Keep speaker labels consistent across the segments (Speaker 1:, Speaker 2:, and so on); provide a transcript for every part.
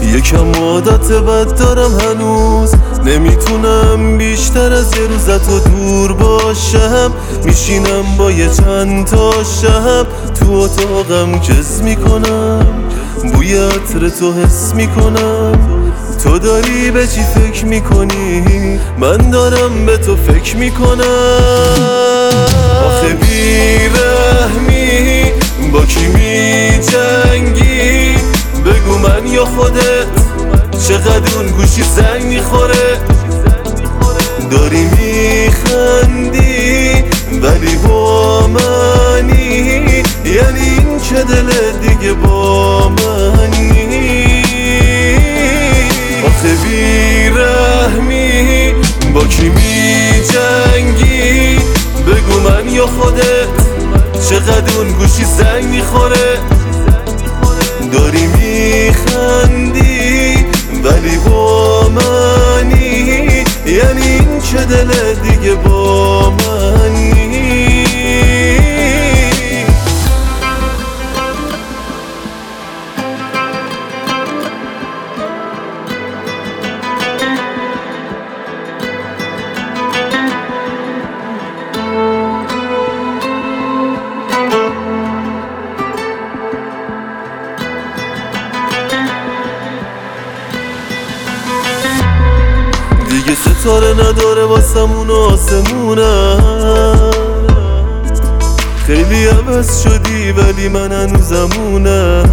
Speaker 1: یکم عادت بد دارم هنوز، نمیتونم بیشتر از یه روزت دور باشم. میشینم با یه چند تا شب تو اتاقم جز میکنم، بوی عطر تو حس میکنم. تو داری به چی فکر میکنی؟ من دارم به تو فکر میکنم. آخه بیرحمی با کی میجنگی؟ بگو من یا خودت، چقدر اون گوشی زنگ میخوره. داری میخندی ولی با منی، یعنی این که دلت دیگه با منی. آخه بیرحمی با کی میجنگی؟ بگو من یا خودت، چقدر اون گوشی زنگ میخوره. داری میخندی ولی با منی، یعنی این که دلت دیگه با منی. دیگه ستاره نداره واسمون آسمونم. خیلی عوض شدی ولی من هنوزمونم.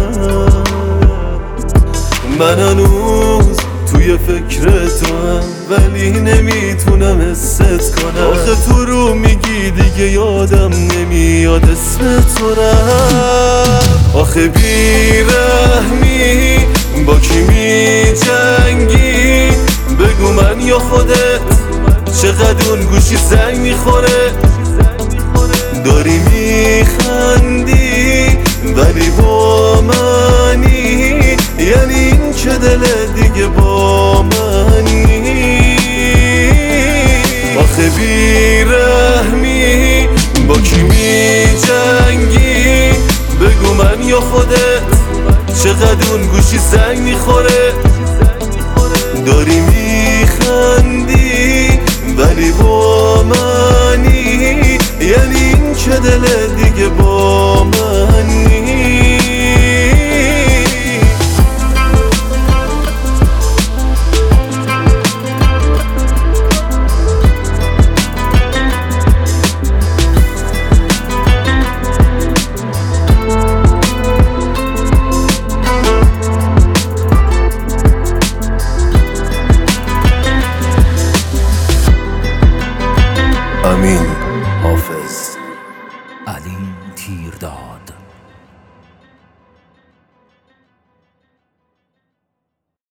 Speaker 1: من هنوز توی فکر تو هم ولی نمیتونم حست کنم. آخه تو رو میگی دیگه یادم نمیاد اسم تو رفت. آخه بیرحمی با کی میجنگی؟ بگو من یا خودت، چقدر اون گوشی زنگ میخوره. داری میخندی ولی با منی، یعنی این که دلت دیگه با منی. آخه بیرحمی با کی میجنگی؟ بگو من یا خودت، چقدر اون گوشی زنگ میخوره. داری میخندی ولی با منی، یعنی این که دلت دیگه با منی.